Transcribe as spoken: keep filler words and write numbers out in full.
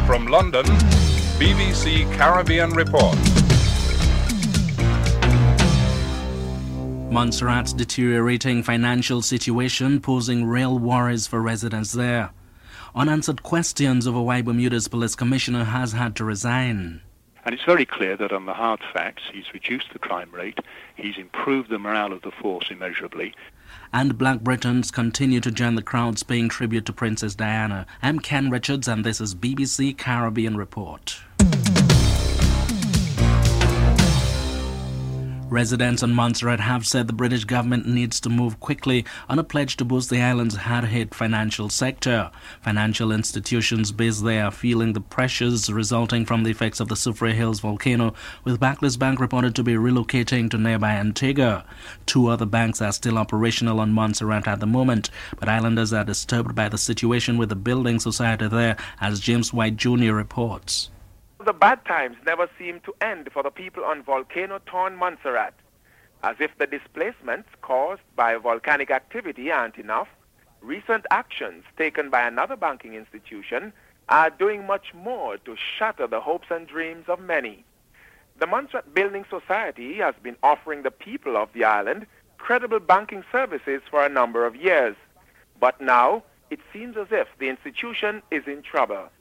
From London, B B C Caribbean Report. Montserrat's deteriorating financial situation posing real worries for residents there. Unanswered questions over why Bermuda's police commissioner has had to resign. And it's very clear that on the hard facts, he's reduced the crime rate, he's improved the morale of the force immeasurably. And Black Britons continue to join the crowds paying tribute to Princess Diana. I'm Ken Richards and this is B B C Caribbean Report. Residents on Montserrat have said the British government needs to move quickly on a pledge to boost the island's hard-hit financial sector. Financial institutions based there are feeling the pressures resulting from the effects of the Soufriere Hills volcano, with Barclays Bank reported to be relocating to nearby Antigua. Two other banks are still operational on Montserrat at the moment, but islanders are disturbed by the situation with the building society there, as James White Junior reports. The bad times never seem to end for the people on volcano-torn Montserrat. As if the displacements caused by volcanic activity aren't enough, recent actions taken by another banking institution are doing much more to shatter the hopes and dreams of many. The Montserrat Building Society has been offering the people of the island credible banking services for a number of years. But now, it seems as if the institution is in trouble.